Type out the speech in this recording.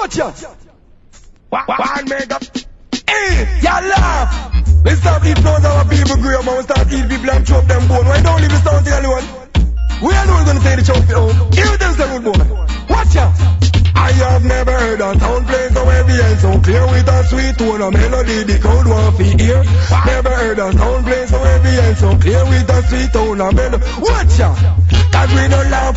Watch out. One mega. Hey, y'all laugh. Let's stop eat those our people grey, man. We start eat people and chop them bone. Why don't leave the sound alone? We are not going to take the chop home. Here them say good boy. Watch out. I have never heard a sound play so heavy and so clear with a sweet tone of melody the crowd want to hear. Never heard a sound play so heavy and so clear with a sweet tone of melody. Watch out. Cause we don't laugh